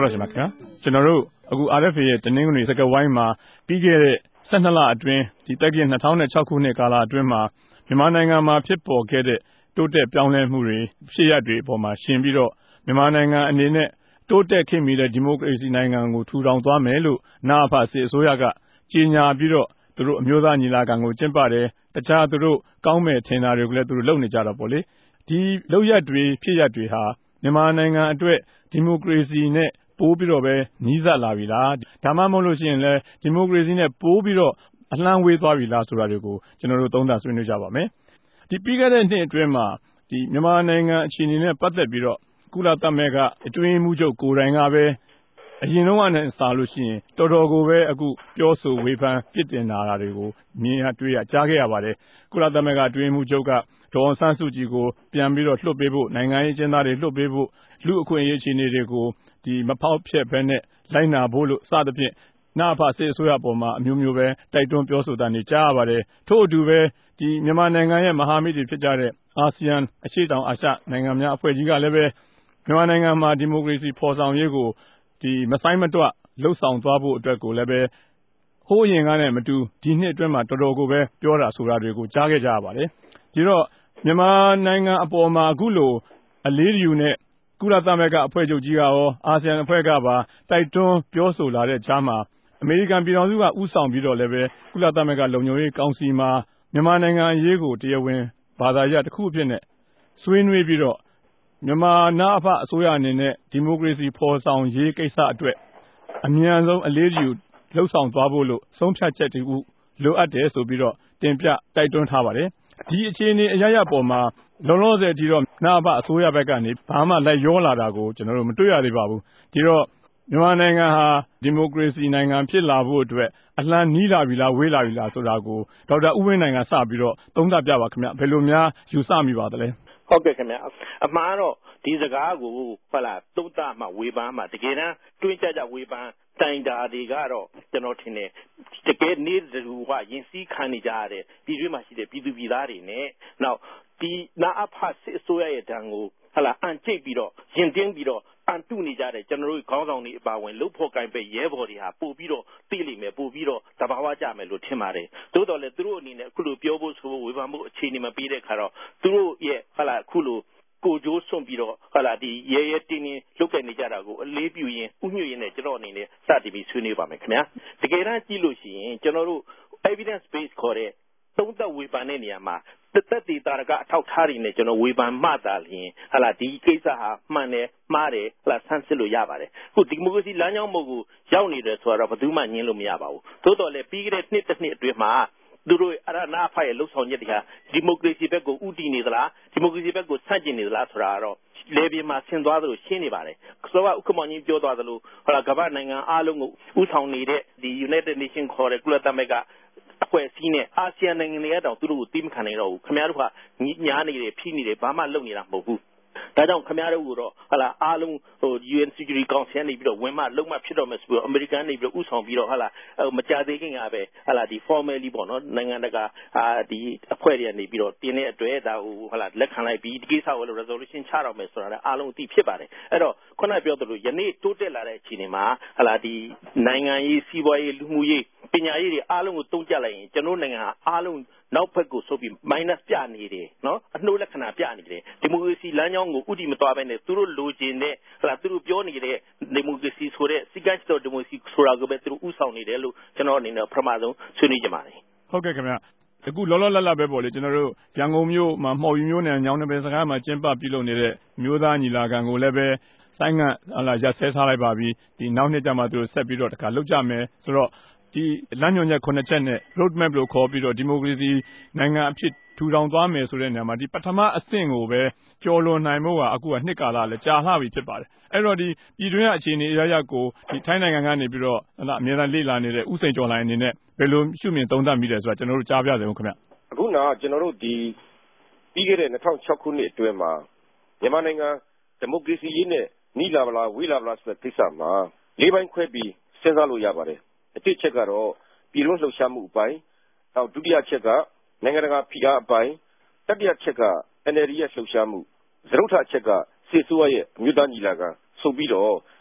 တော်ရှင်ပါခင်ဗျာကျွန်တော်တို့အခု RFA ရဲ့တနင်္ဂနွေစကားဝိုင်းမှာပြီးခဲ့တဲ့12လအတွင်းဒီတက္ကရာ2006ခုနှစ်ကာလအတွင်းမှာမြန်မာနိုင်ငံမှာဖြစ်ပေါ်ခဲ့တဲ့တိုးတက်ပြောင်းလဲမှုတွေဖြစ်ရပ်တွေအပေါ်မှာရှင်ပြီးတော့မြန်မာနိုင်ငံအနေနဲ့တိုးတက်ခင်မီတဲ့ဒီမိုကရေစီနိုင်ငံကိုထူထောင်သွားမယ်လို့နအဖစစ်အစိုးရကကြေညာပြီးတော့သူတို့အမျိုးသားညီလာခံကိုကျင်းပတယ်တခြားသူတို့ကောင်းမဲ့ထင်တာတွေကိုလည်းသူတို့လုပ်နေကြတော့ပေါ့လေဒီလုပ်ရက်တွေဖြစ်ရပ်တွေဟာမြန်မာနိုင်ငံအတွက်ဒီမိုကရေစီနဲ့ပိုးပြီးတော့ပဲနီးစပ်လာပြီလားဒါမှမဟုတ်လို့ရှိရင်လည်းဒီမိုကရေစီနဲ့ပိုးပြီးတော့အလှမ်းဝေးသွားပြီလားဆိုတာတွေကိုကျွန်တော်တို့သုံးသပ်ဆွေးနွေးကြပါမယ်ဒီပြီးခဲ့တဲ့နှစ်အတွင်းမှာဒီမြန်မာနိုင်ငံအခြေအနေနဲ့ပတ်သက်ပြီးတော့ကုလသမဂ္ဂအတွင်းမှုချုပ်ကိုယ်တိုင်ကပဲအရင်တော့ကနေစလို့ရှိရင်တော်တော်ကိုပဲအခုပြောဆိုဝေဖန်ပြစ်တင်တာတွေကိုမြင်ရတွေ့ရကြားခဲ့ရပါတယ်ကုလသမဂ္ဂအတွင်းမှုချုပ်ကဒေါ်အောင်ဆန်းစုကြည်ကိုပြန်ပြီးတော့လွှတ်ပေးဖို့နိုင်ငံရေးကျင်းသားတွေလွှတ်ပေးဖို့လူအခွင့်အရေးအခြေအနေတွေကိုဒီမဖောက်ဖျက်ဘဲနဲ့လိုက်နာဖို့လို့စသဖြင့်နအဖစစ်အစိုးရပေါ်မှာအမျိုးမျိုးပဲတိုက်တွန်းပြောဆိုတာနေကြားရပါတယ်ထို့အတူပဲဒီမြန်မာနိုင်ငံရဲ့မဟာမိတ်တွေဖြစ်ကြတဲ့အာဆီယံအရှေ့တောင်အာရှနိုင်ငံများအဖွဲ့ကြီးကလည်းပဲမြန်မာနိုင်ငံမှာဒီမိုကရေစီဖော်ဆောင်ရေးကိုဒီမဆိုင်မတွလှုပ်ဆောင်သွားဖို့အတွက်ကိုလည်းပဲဟိုးရင်ကနဲ့မတူဒီနှစ်အတွင်းမှာတော်တော်ကိုပဲပြောတာဆိုတာတွေကိုကြားခဲ့ကြရပါတယ်ဒီတော့မြန်မာနိုင်ငံအပေါ်မှာအခုလိုအလေးယူနဲ့ကုလသမဂ္ဂအဖွဲ့ချုပ်ကြီးကရောအာဆီယံအဖွဲ့ကပါတိုက်တွန်းပြောဆိုလာတဲ့ကြားမှာအမေရိကန်ပြည်ထောင်စုကဥဆောင်ပြီးတော့လည်းပဲကုလသမဂ္ဂလုံခြုံရေးကောင်စီမှာမြန်မာနိုင်ငံအရေးကိုတရားဝင်ဘာသာရပ်တစ်ခုအဖြစ်နဲ့ဆွေးနွေးပြီးတော့မြန်မာနအဖအစိုးရအနေနဲ့ဒီမိုကရေစီဖော်ဆောင်ရေးကိစ္စအတွက်အမြန်ဆုံးအလေးယူလှုပ်ဆောင်သွားဖို့လို့ဆုံးဖြတ်ချက်တူလိုအပ်တယ်ဆိုပြီးတော့တင်ပြတိုက်တွန်းထားပါတယ်ဒီအခြေအနေအရရပေါ်မှာလောလောဆယ်ဒီတော့နအဖအစိုးရဘက်ကနေဘာမှလိုက်ရောလာတာကိုကျွန်တော်တို့မတွေ့ရသေးပါဘူးဒီတော့မြန်မာနိုင်ငံဟာဒီမိုကရေစီနိုင်ငံဖြစ်လာဖို့အတွက်အလှမ်းနီးလာပြီလားဝေးလာပြီလားဆိုတာကိုဒေါက်တာဦးဝင်းနိုင်ကစပြီးတော့သုံးသပ်ပြပါခင်ဗျဘယ်လိုများယူဆမိပါသလဲဟုတ်ကဲ့ခင်ဗျအမှားတော့ဒီစကားကိုဟုတ်လားသုံးသပ်မှဝေဖန်မှတကယ်တမ်းတွင်းကြဝေဖန်တိုင်တာတွေကတော့ကျွန်တော်ထင်တယ်တကယ်နေတူကရင်စည်းခံနေကြရတဲ့ပြည်တွင်းမှာရှိတဲ့ပြည်သူပြည်သားတွေနဲ့နောက်ဒီနာအဖစစ်အစိုးရရဲ့တန်းကိုဟုတ်လားအန်ကျိတ်ပြီးတော့ရင်တင်းပြီးတော့အန်တုနေကြတဲ့ကျွန်တော်တို့ခေါင်းဆောင်တွေအပါဝင်လှုပ်ဖို့ကင်ပဲရဲဘော်တွေဟာပို့ပြီးတော့သိလိမ့်မယ်ပို့ပြီးတော့တဘာဝကြမယ်လို့ထင်ပါတယ်သို့တော်လည်းသူတို့အနေနဲ့အခုလိုပြောဖို့ဆိုဖို့ဝေဖန်မှုအခြေအနေမပေးတဲ့ခါတော့သူတို့ရဲ့ဟုတ်လားအခုလိုကိုကြိုးစွန့်ပြီးတော့ဟုတ်လားဒီရဲတင်းတင်းလုတ်ခဲ့နေကြတာကိုအလေးပြုရင်ဥညွှတ်ရင်းနဲ့ကျွန်တော်အနေနဲ့စတင်ပြီးဆွေးနွေးပါမယ်ခင်ဗျာတကယ်တမ်းကြည့်လို့ရှိရင်ကျွန်တော်တို့ evidence base ခေါ်တဲ့သုံးသပ်ဝေဖန်တဲ့နေရာမှာသက်သေတာရကအထောက်ထားတွေနဲ့ကျွန်တော်ဝေဖန်မှသာလျှင်ဟလာဒီကိစ္စဟာမှန်တယ်မှားတယ်ဟလာဆန်းစစ်လို့ရပါတယ်အခုဒီမိုကရေစီလမ်းကြောင်းမို့ကိုရောက်နေတယ်ဆိုတော့ဘယ်သူမှညင်းလို့မရပါဘူးသို့တော်လည်းပြီးခဲ့တဲ့နှစ်တစ်နှစ်အတွင်းမှာသူတို့အရနာဖတ်ရဲ့လှုပ်ဆောင်ချက်တွေဟာဒီမိုကရေစီဘက်ကိုဥတည်နေသလားဒီမိုကရေစီဘက်ကိုဆန့်ကျင်နေသလားဆိုတာတော့လေပြင်းမှာဆင်သွားသလိုရှင်းနေပါတယ်ဆိုတော့ဥက္ကမောင်ကြီးပြောသွားသလိုဟလာကမ္ဘာနိုင်ငံအားလုံးကိုဥဆောင်နေတဲ့ဒီ United Nation ခေါ်တဲ့ကုလသမဂ္ဂအဖွဲ့အစည်းနဲ့အာဆီယံနိုင်ငံတွေကတော့သူတို့ကိုသိမခံနိုင်တော့ဘူးခင်ဗျားတို့ကညားနေတယ်ဖိနေတယ်ဘာမှလုပ်နေတာမဟုတ်ဘူးဒါကြောင့်ခင်ဗျားတို့ကတော့ဟလာအားလုံးUN Security Council နေပြီးတော့ဝင်မှလုံးမဖြစ်တော့မယ်ဆိုပြီးတော့အမေရိကန်နေပြီးတော့ဥဆောင်ပြီးတော့ဟလာမကြသေးခင်ကပဲဟလာဒီ formally ပေါ့နော်နိုင်ငံတကာဒီအဖွဲ့တွေနေပြီးတော့တင်းတဲ့အတွက်ဒါဟိုဟလာလက်ခံလိုက်ပြီးဒီကိစ္စကိုလည်း resolution ချတော့မယ်ဆိုတာလည်းအားလုံးအသိဖြစ်ပါတယ်အဲ့တော့ခုနပြောသလိုယနေ့တိုးတက်လာတဲ့အခြေအနေမှာဟလာဒီနိုင်ငံရေးစီးပွားရေးလူမှုရေးပညာရေးတွေအားလုံးကိုတုံ့တက်လိုက်ရင်ကျွန်တော်နိုင်ငံအားလုံးနောက်ဘက်ကိုဆုပ်ပြီး minus ပြနေတယ်နော်အနှိုးလက္ခဏာပြနေတယ်ဒီမိုကရေစီလမ်းကြောင်းကိုဥတည်မသွားဘဲနဲ့သူတို့လိုချင်တဲ့ဟလာသူတို့ပြောနေတဲ့ဒီမိုကရေစီဆိုတဲ့စီကံတော်ဒီမိုကရေစီဆိုတာကိုပဲသူတို့ဥဆောင်နေတယ်လို့ကျွန်တော်အနေနဲ့ပထမဆုံးဆွေးနွေးကြပါတယ်ဟုတ်ကဲ့ခင်ဗျအခုလောလောလတ်လတ်ပဲပေါ့လေကျွန်တော်တို့ရန်ကုန်မြို့မှာမှော်ယူမြို့နယ်ညောင်နယ်ပယ်စကားမှာကျင်းပပြုလုပ်နေတဲ့မြို့သားညီလာခံကိုလည်းပဲဆိုင်းငံ့ဟလာရက်ဆဲထားလိုက်ပါပြီဒီနောက်နှစ်ကျမှသူတို့ဆက်ပြီးတော့တခါလောက်ကြမယ်ဆိုတော့ဒီလမ်းညွှန်ချက်9ချက်နဲ့ road map လို့ခေါ်ပြီးတော့ဒီမိုကရေစီနိုင်ငံအဖြစ်ထူထောင်သွားမယ်ဆိုတဲ့နေရာမှာဒီပထမအဆင့်ကိုပဲကျော်လွန်နိုင်ဖို့ကအခုကနှစ်ကာလလည်းကြာလှပြီဖြစ်ပါတယ်အဲ့တော့ဒီပြည်တွင်းအခြေအနေအရရက်ကိုဒီထိုင်းနိုင်ငံကနေပြီးတော့ဟလာအများအားလေ့လာနေတဲ့ဥစိန်ကျော်လိုင်းအနေနဲ့ဘယ်လိုရှုမြင်သုံးသပ်မိတယ်ဆိုတာကျွန်တော်တို့ကြားပြစေဦးခင်ဗျအခုနော်ကျွန်တော်တို့ဒီပြီးခဲ့တဲ့2006ခုနှစ်အတွင်းမှာမြန်မာနိုင်ငံဒီမိုကရေစီရေးနဲ့နီးလာမလားဝေးလာမလားဆိုတဲ့ကိစ္စမှာ၄ပိုင်းခွဲပြီးစဉ်းစားလို့ရပါတယ်အတစ်ချက်ကတော့ပြည်တွင်းလှုပ်ရှားမှုအပိုင်းနောက်ဒုတိယချက်ကနိုင်ငံတကာဖိအားအပိုင်းတတိယချက်က NLD ရဲ့လှုပ်ရှားမှုစတုတ္ထချက်ကစစ်ဆိုးရဲ့အမျိုးသားညီလာခံဆိုပြီးတော့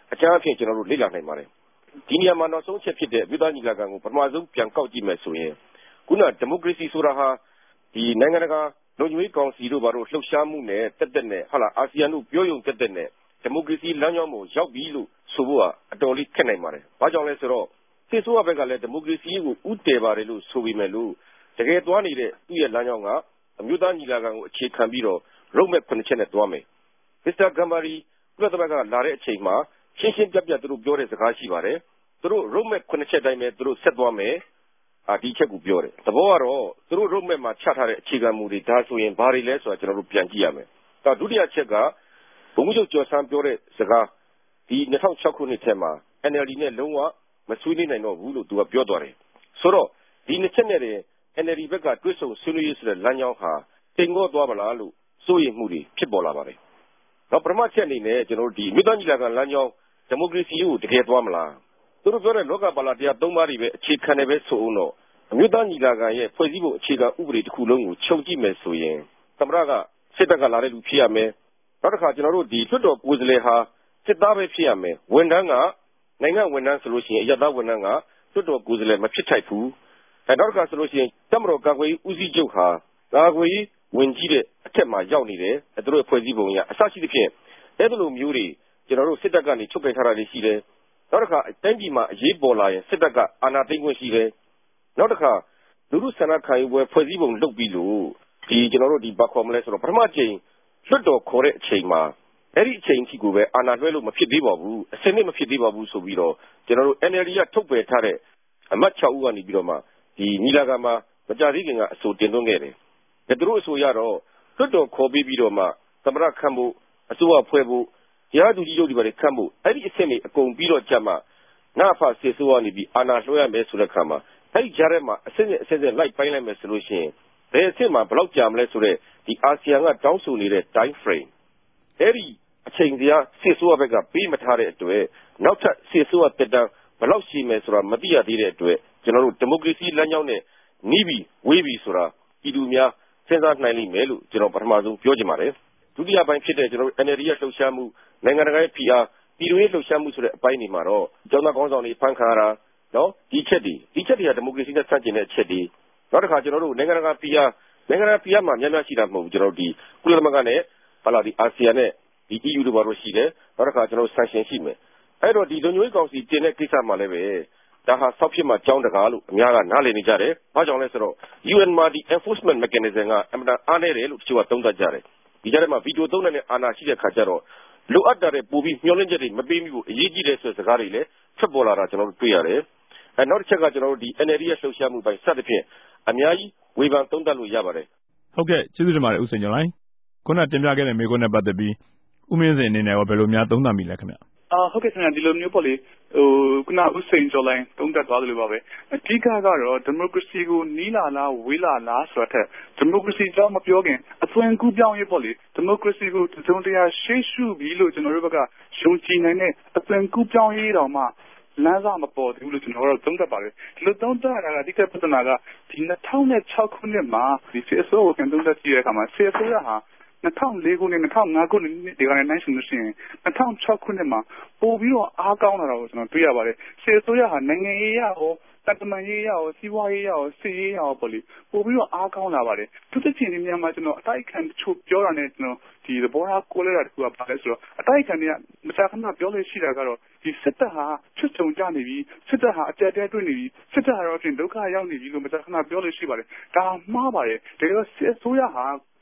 အကြမ်းအဖြစ်ကျွန်တော်တို့လေ့လာနိုင်ပါတယ်ဒီနေရာမှာနောက်ဆုံးချက်ဖြစ်တဲ့အမျိုးသားညီလာခံကိုပထမဆုံးပြန်ကောက်ကြည့်မယ်ဆိုရင်ခုနဒီမိုကရေစီဆိုတာဟာဒီနိုင်ငံတကာလုံခြုံရေးကောင်စီတို့ဘာလို့လှုပ်ရှားမှုနဲ့တက်တက်နဲ့ဟာလာအာဆီယံတို့ပြောယုံတက်တက်နဲ့ဒီမိုကရေစီလမ်းကြောင်းကိုရောက်ပြီလို့ဆိုဖို့ကအတော်လေးခက်နိုင်ပါတယ်။ဘာကြောင့်လဲဆိုတော့စစ်ဆိုးဘက်ကလည်းဒီမိုကရေစီကိုဥတည်ပါတယ်လို့ဆိုပေမဲ့လို့တကယ်သွားနေတဲ့သူ့ရဲ့လမ်းကြောင်းကအမျိုးသားညီလာခံကိုအခြေခံပြီးတော့ roadmap 9ချက်နဲ့သွားမယ်။ Mr. Gambari ကုလသမဂ္ဂလာတဲ့အချိန်မှာရှင်းရှင်းပြပြသူတို့ပြောတဲ့စကားရှိပါတယ်။သူတို့ roadmap 9ချက်တိုင်းပဲသူတို့ဆက်သွားမယ်။ဒီချက်ကိုပြောတယ်။သဘောကတော့သူတို့ roadmap မှာချထားတဲ့အခြေခံမူတွေဒါဆိုရင်ဘာတွေလဲဆိုတာကျွန်တော်တို့ပြန်ကြည့်ရမယ်။ဒုတိယချက်ကဘုံမှုချုပ်ကျော်ဆန်းပြောတဲ့စကားဒီ2006ခုနှစ်ထဲမှာ NLD နဲ့လုံးဝမဆွေးနွေးနိုင်တော့ဘူးလို့သူကပြောသွားတယ်။ဆိုတော့ဒီနှစ်ချက်နဲ့NLD ဘက်ကတွဲဆုံဆွေးနွေးရေးဆိုတဲ့လမ်းကြောင်းဟာတိမ်ငေါ့သွားမလားလို့စိုးရိမ်မှုတွေဖြစ်ပေါ်လာပါတယ်။နောက်ပထမချက်အနေနဲ့ကျွန်တော်တို့ဒီမြို့သားညီလာခံလမ်းကြောင်းဒီမိုကရေစီကိုတကယ်သွားမလား။သူတို့ပြောတဲ့လောကပါလာတရား3ပါးတွေပဲအခြေခံတယ်ပဲဆိုအောင်တော့အမျိုးသားညီလာခံရဲ့ဖွဲ့စည်းပုံအခြေခံဥပဒေတစ်ခုလုံးကိုချုပ်ကြည့်မယ်ဆိုရင်သမ္မတကစစ်တပ်ကလာတဲ့လူဖြစ်ရမယ်။နောက်တစ်ခါကျွန်တော်တို့ဒီလွှတ်တော်ကိုယ်စားလှယ်ဟာစစ်သားပဲဖြစ်ရမယ်။ဝန်ထမ်းကနိုင်ငံဝန်ထမ်းဆိုလို့ရှိရင်အရပ်သားဝန်ထမ်းကလွှတ်တော်ကိုယ်စားလှယ်မဖြစ်ထိုက်ဘူး။နောက်တစ်ခါဆိုလို့ရှိရင်တပ်မတော်ကာကွယ်ရေးဦးစီးချုပ်ဟာကာကွယ်ရေးဝင်ကြီးတဲ့အထက်မှာရောက်နေတယ်။သူတို့ဖွဲ့စည်းပုံအရအစရှိသဖြင့်အဲ့လိုမျိုးတွေကျွန်တော်တို့စစ်တပ်ကနေချုပ်ပယ်ထားတာတွေရှိတယ်။နောက်တစ်ခါတိုင်းပြည်မှာအရေးပေါ်လာရင်စစ်တပ်ကအာဏာသိမ်းခွင့်ရှိတယ်။နောက်တစ်ခါလူထုဆန္ဒခံယူပွဲဖွဲ့စည်းပုံလုပ်ပြီးလို့ဒီကျွန်တော်တို့ဒီဘာခေါ်မလဲဆိုတော့ပထမအချိန်လွှတ်တော်ခေါ်တဲ့အချိန်မှာအဲ့ဒီအချိန်အထိကိုပဲအာဏာလွှဲလို့မဖြစ်သေးပါဘူး။အစနစ်မဖြစ်သေးပါဘူးဆိုပြီးတော့ကျွန်တော်တို့ NLD ကထုတ်ပယ်ထားတဲ့အမတ်6ဦးကနေပြီးတော့မှဒီညီလာခံမှာမကြသေးခင်ကအဆိုတင်သွင်းခဲ့တယ်။သူတို့အဆိုရတော့လွှတ်တော်ခေါ်ပြီးတော့မှသမ္မတခန့်ဖို့အစိုးရဖွဲ့ဖို့တရားသူကြီးတို့ဒီပါလေခန့်ဖို့အဲ့ဒီအဆင့်တွေအကုန်ပြီးတော့ကြမှာငါ့အဖစစ်ဆိုးကနေပြီးအာဏာလွှဲရမယ်ဆိုတဲ့ခါမှာအဲ့ဒီကြားထဲမှာအဆင့်နဲ့လိုက်ပိုင်းလိုက်မယ်ဆိုလို့ရှိရင်ဘယ်အဆင့်မှာဘယ်လောက်ကြာမလဲဆိုတော့ဒီအာဆီယံကတောင်းဆိုနေတဲ့ time frame အဲ့ဒီအချိန်စရာစစ်ဆိုးဘက်ကပေးမထားတဲ့အတွက်နောက်ထပ်စစ်ဆိုးတက်တန်းဘယ်လောက်ရှိမယ်ဆိုတာမသိရသေးတဲ့အတွက်ကျွန်တော်တို့ဒီမိုကရေစီလမ်းကြောင်းနဲ့နီးပြီးဝေးပြီးဆိုတာပြည်သူများစဉ်းစားနိုင်လိမ့်မယ်လို့ကျွန်တော်ပထမဆုံးပြောချင်ပါတယ်ဒုတိယပိုင်းဖြစ်တဲ့ကျွန်တော်တို့ NLD ရဲ့လှုပ်ရှားမှုနိုင်ငံတကာရဲ့ဖိအားပြည်တွင်းလှုပ်ရှားမှုဆိုတဲ့အပိုင်းတွေမှာတော့ကျောင်းသားခေါင်းဆောင်တွေဖန်ခါရတာနော်ဒီချက်တွေကဒီမိုကရေစီနဲ့ဆန့်ကျင်တဲ့အချက်တွေနောက်တစ်ခါကျွန်တော်တို့နိုင်ငံတကာဖိအားမှာများများရှိတာမဟုတ်ဘူးကျွန်တော်တို့ဒီကုလသမဂ္ဂနဲ့ဟာလာဒီအာဆီယံနဲ့ဒီ EU တို့ဘာလို့ရှိတယ်နောက်တစ်ခါကျွန်တော်တို့ sanction ရှိမယ်အဲ့တော့ဒီလုံခြုံရေးကောင်စီတင်တဲ့ကိစ္စမှာလည်းပဲဒါဟာဆောက်ဖြစ်မှာကြောင်းတကားလို့အများကနားလည်နေကြတယ်။ဘာကြောင့်လဲဆိုတော့ UN မှာဒီ enforcement mechanism ကအမှန်တန်အားနည်းတယ်လို့တချို့ကသုံးသပ်ကြတယ်။ဒီကြားထဲမှာဗီတိုသုံးတဲ့အာဏာရှိတဲ့ခါကျတော့လိုအပ်တဲ့ပိုပြီးမျှော်လင့်ချက်တွေမပေးမိဘူးအရေးကြီးတယ်ဆိုတဲ့စကားတွေလည်းထွက်ပေါ်လာတာကျွန်တော်တို့တွေ့ရတယ်။နောက်တစ်ချက်ကကျွန်တော်တို့ဒီ NLD ရဲ့လှုပ်ရှားမှုပိုင်းစသဖြင့်အများကြီးဝေဖန်သုံးသပ်လို့ရပါတယ်။ဟုတ်ကဲ့ကျေးဇူးတင်ပါတယ်ဦးစိန်ကျော်လိုင်း။ခုနတင်ပြခဲ့တဲ့မေးခွန်းနဲ့ပတ်သက်ပြီးဦးမင်းစိန်အနေနဲ့ရောဘယ်လိုများသုံးသပ်မိလဲခင်ဗျ။ဟုတ်ကဲ့ခင်ဗျဒီလိုမျိုးပေါ့လေခုနဦးစိန်ကျော်လိုင်းသုံးသပ်သွားသလိုပါပဲအဓိကကတော့ဒီမိုကရေစီကိုနီးလာလားဝေးလာလားဆိုတော့ဒီမိုကရေစီကြောင့်မပြောခင်အသွင်ကူးပြောင်းရေးပေါ့လေဒီမိုကရေစီကိုတစုံတရာရှေ့ရှုပြီးလို့ကျွန်တော်တို့ဘက်ကယုံကြည်နိုင်တဲ့အသွင်ကူးပြောင်းရေးတော်မှလမ်းစာမပေါ်ဘူးလို့ကျွန်တော်တို့သုံးသပ်ပါတယ်ဒီလိုသုံးသပ်တာကအဓိကပြဿနာကဒီ2006ခုနှစ်မှာဒီစစ်အစိုးရကိုသုံးသပ်ကြည့်တဲ့အခါမှာစစ်အစိုးရဟာ2004ခုနှစ်2005ခုနှစ်ဒီကနေ့နိုင်ရှင်လို့ရှိရင်2006ခုနှစ်မှာပို့ပြီးတော့အားကောင်းလာတာကိုကျွန်တော်တွေ့ရပါတယ်စစ်အစိုးရဟာနိုင်ငံရေးရရောတက္ကမရေးရရောစီးပွားရေးရရောစစ်ရေးရရောပေါ့လေပို့ပြီးတော့အားကောင်းလာပါတယ်သူတစ်ချိန်ဒီနေရာမှာကျွန်တော်အတိုက်ခံတချို့ပြောတာနဲ့ကျွန်တော်ဒီသဘောထားကိုလဲတာတခုကပါလဲဆိုတော့အတိုက်ခံတွေကမကြာခဏပြောလို့ရှိတာကတော့ဒီစစ်တပ်ဟာချွတ်ချုံကြနေပြီစစ်တပ်ဟာအကြက်တဲတွေ့နေပြီစစ်တပ်ဟာတော့ပြင်ဒုက္ခရောက်နေပြီလို့မကြာခဏပြောလို့ရှိပါတယ်ဒါမှားပါတယ်ဒါတော့စစ်အစိုးရဟာ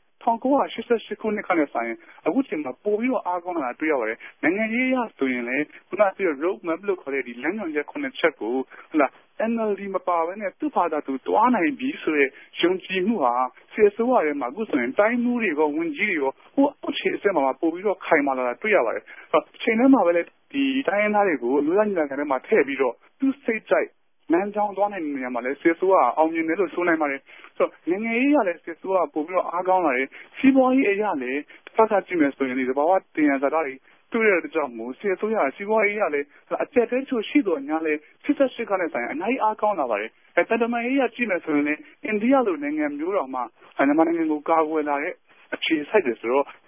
1988ခုနှစ်ခန့်နဲ့ဆိုင်အခုချိန်မှာပို့ပြီးတော့အားကောင်းလာတွေ့ရပါတယ်နိုင်ငံရေးရဆိုရင်လည်းခုနကပြော road map လို့ခေါ်တဲ့ဒီလမ်းညွှန်ချက်9ချက်ကိုဟုတ်လား NLD မပါဘဲနဲ့သူ့ဘာသာသူတွားနိုင်ပြီဆိုတဲ့ယုံကြည်မှုဟာစစ်အစိုးရထဲမှာအခုဆိုရင်တိုင်းမှုတွေကဝန်ကြီးတွေကဟိုအောက်ခြေအဆင့်မှာပို့ပြီးတော့ခိုင်မာလာတာတွေ့ရပါတယ်ချိန်ထဲမှာပဲလေဒီတိုင်းရင်းသားတွေကိုလူသားညီလာခံထဲမှာထည့်ပြီးတော့သူစိတ်ကြိုက်လမ်းကြောင်းသွားနိုင်နေရမှာလဲစစ်ဆိုးကအောင်မြင်တယ်လို့ဆိုနိုင်ပါတယ်ဆိုတော့နိုင်ငံရေးရလဲစစ်ဆိုးကပို့ပြီးတော့အားကောင်းလာတယ်စီးပွားရေးအရာလဲတစ်ခါကြည့်မယ်ဆိုရင်ဒီဘာဝတင်ရဇာတာတွေတွေ့ရတဲ့ကြောင့်မို့စစ်ဆိုးရစီးပွားရေးရလဲအကျက်တဲချိုရှိတော့ညာလဲ88ခါနဲ့ဆိုင်အနိုင်အားကောင်းလာပါတယ်တန်တမာရေးရကြည့်မယ်ဆိုရင်လည်းအိန္ဒိယလိုနိုင်ငံမျိုးတော်မှာမြန်မာနိုင်ငံကိုကာကွယ်လာတဲ့အခြေစိုက်တယ်ဆိုတော့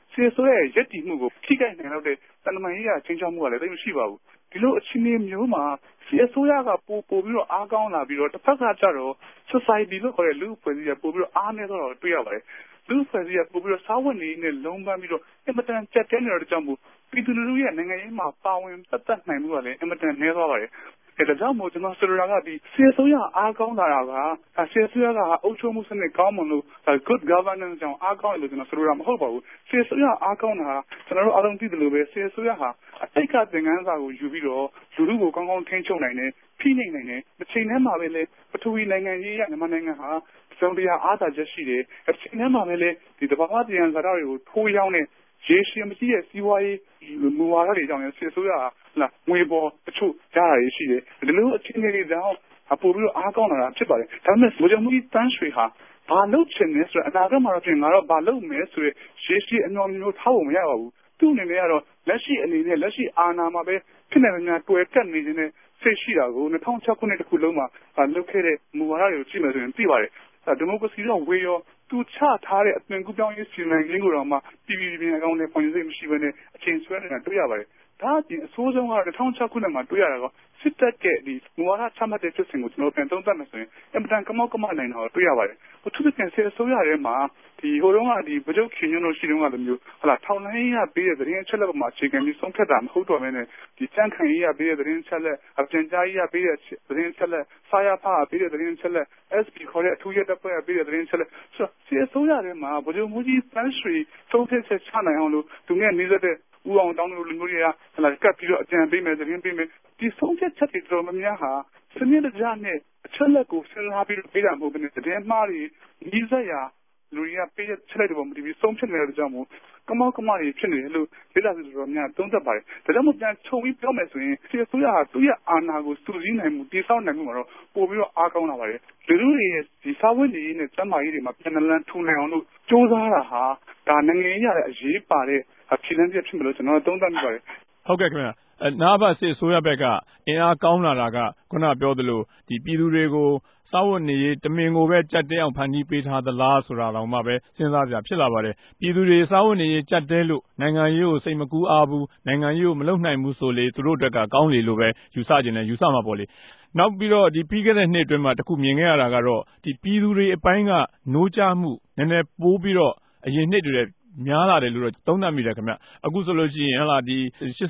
စစ်ဆိုရဲ့ရက်တီမှုကိုထိခိုက်နိုင်တော့တဲ့တန်တမာရေးကချင်းချောက်မှုကလည်းတိတ်မရှိပါဘူးဒီလိုအခြေအနေမျိုးမှာစစ်ဆိုရကပို့ပြီးတော့အားကောင်းလာပြီးတော့တစ်ဖက်ကကြတော့ society လို့ခေါ်တဲ့လူ့အဖွဲ့အစည်းကပို့ပြီးတော့အားနည်းတော့တွေ့ရပါတယ်လူ့အဖွဲ့အစည်းကပို့ပြီးတော့စားဝတ်နေနဲ့လုံးပန်းပြီးတော့အင်မတန်ကြက်တဲနေတဲ့ကြောင့်မို့ပြည်သူလူထုရဲ့နိုင်ငံရေးမှာပါဝင်ပတ်သက်နိုင်မှုကလည်းအင်မတန်နည်းသွားပါတယ်ဒါကြောင့်မို့ကျွန်တော်ဆိုလိုတာကဒီစစ်ဆိုရအားကောင်းလာတာကစစ်ဆိုရကအုပ်ချုပ်မှုစနစ်ကောင်းမလို့ good governance ကြောင့်အားကောင်းတယ်လို့ကျွန်တော်ဆိုလိုတာမဟုတ်ပါဘူးစစ်ဆိုရအားကောင်းတာကျွန်တော်တို့အားလုံးသိတယ်လို့ပဲစစ်ဆိုရဟာအတိတ်ကသင်ခန်းစာကိုယူပြီးတော့လူထုကိုကောင်းကောင်းထိန်းချုပ်နိုင်တယ်ဖိနှိပ်နိုင်တယ်တစ်ချိန်တည်းမှာပဲလေပထဝီနိုင်ငံရေးရမြန်မာနိုင်ငံဟာစုံတရားအားသာချက်ရှိတယ်အချိန်တည်းမှာပဲလေဒီတဘာဝတရားစာတွေကိုထိုးရောက်နေရေရှည်မရှိတဲ့စီးပွားရေးမူဝါဒတွေကြောင့်လည်းစစ်ဆိုရငွေပေါ်တချို့ကြားရရှိတယ်ဒီလိုအခြေအနေတွေကြောင့်ပို့ပြီးတော့အားကောင်းလာတာဖြစ်ပါတယ်ဒါပေမဲ့ဗိုလ်ချုပ်မှုကြီးတန်းရွှေဟာဘာလုပ်ချင်လဲဆိုတော့အနာဂတ်မှာတော့ပြင်ငါတော့ဘာလုပ်မယ်ဆိုရရေရှည်အမျှော်မျိုးထားဖို့မရပါဘူးသူ့အနေနဲ့ကတော့လက်ရှိအနေနဲ့လက်ရှိအာဏာမှာပဲဖြစ်နေများတွေ့ကတ်နေခြင်းနဲ့စိတ်ရှိတာကို2006ခုနှစ်တခုလုံးမှာလုပ်ခဲ့တဲ့မူဝါဒတွေကိုကြည့်မယ်ဆိုရင်သိပါတယ်ဒီမိုကရေစီတော့ဝေရောသူချထားတဲ့အသွင်ကူးပြောင်းရေးစီမံကိန်းကိုတော့မှပြည်ပြည်အကောင့်နဲ့ဖွင့်စိတ်မရှိဘဲနဲ့အချိန်ဆွဲနေတာတွေ့ရပါတယ်ဒါအပြင်အဆိုးဆုံးကတော့2006ခုနှစ်မှာတွေ့ရတာကစစ်တပ်ကဒီမူဝါဒချမှတ်တဲ့ဖြစ်စဉ်ကိုကျွန်တော်ပြန်သုံးသပ်မယ်ဆိုရင်အင်မတန်ကမောက်ကမနိုင်တာကိုတွေ့ရပါတယ်။သူတို့ကစစ်အစိုးရထဲမှာဒီဟိုတုန်းကဒီဗကြုတ်ခင်ညွန်းတို့ရှိတုန်းကလိုမျိုးဟလာထောင်လိုင်းရပေးတဲ့သတင်းအချက်လက်ပေါ်မှာအခြေခံပြီးဆုံးဖြတ်တာမဟုတ်တော့ဘဲနဲ့ဒီစံခံရေးရပေးတဲ့သတင်းအချက်လက်အပြန်ကြားရေးရပေးတဲ့သတင်းအချက်လက်စာရဖာပေးတဲ့သတင်းအချက်လက် SP ခေါ်တဲ့အထူးရတပ်ဖွဲ့ပေးတဲ့သတင်းအချက်လက်ဆိုတော့စစ်အစိုးရထဲမှာဗကြုတ်မှုကြီးတန်းရွှေသုံးဖြတ်ချက်ချနိုင်အောင်လို့သူနဲ့နေသက်တဲ့ဦးအောင်တောင်းလို့လူမျိုးတွေကဟလာကပ်ပြီးတော့အကြံပေးမယ်သတင်းပေးမယ်ဒီဆုံးဖြတ်ချက်တွေတော်များများဟာစနစ်တကျနဲ့အချက်လက်ကိုစဉ်းစားပြီးပေးတာမဟုတ်ဘဲနဲ့သတင်းမှားတွေဤစရာလူတွေကပေးချက်လက်တွေပေါ်မူတည်ပြီးဆုံးဖြတ်နေတဲ့ကြောင့်မို့ကမောက်ကမတွေဖြစ်နေတယ်လို့ဒေသစုတော်များသုံးသပ်ပါတယ်ဒါကြောင့်မို့ပြန်ခြုံပြီးပြောမယ်ဆိုရင်စစ်အစိုးရဟာသူ့ရဲ့အာဏာကိုစုစည်းနိုင်မှုတည်ဆောက်နိုင်မှုမှာတော့ပို့ပြီးတော့အားကောင်းလာပါတယ်လူထုတွေရဲ့ဒီစာဝတ်နေရေးနဲ့စံမာရေးတွေမှာပြန်လည်ထူနိုင်အောင်လို့စ조사တာဟာဒါနိုင်ငံရေးရတဲ့အရေးပါတဲ့ဖြစ်လန်းပြဖြစ်မလို့ကျွန်တော်သုံးသပ်မိပါတယ်ဟုတ်ကဲ့ခင်ဗျာနာဘစစ်ဆိုရဘက်ကအင်အားကောင်းလာတာကခုနပြောသလိုဒီပြည်သူတွေကိုစာဝတ်နေရေးတမင်ကိုပဲကြက်တဲအောင်ဖန်တီးပေးထားသလားဆိုတာတော့မှပဲစဉ်းစားကြဖြစ်လာပါတယ်ပြည်သူတွေစာဝတ်နေရေးကြက်တဲလို့နိုင်ငံရေးကိုစိတ်မကူးအားဘူးနိုင်ငံရေးကိုမလုပ်နိုင်ဘူးဆိုလေသူတို့အတွက်ကကောင်းလေလို့ပဲယူဆခြင်းနဲ့ယူဆမှာပေါ့လေနောက်ပြီးတော့ဒီပြီးခဲ့တဲ့နှစ်အတွင်းမှာတခုမြင်ခဲ့ရတာကတော့ဒီပြည်သူတွေအပိုင်းကနိုးကြားမှုနည်းနည်းပိုးပြီးတော့အရင်နှစ်တွေများလာတယ်လို့တော့သုံးသပ်မိတယ်ခင်ဗျအခုဆိုလို့ရှိရင်ဟလာဒီ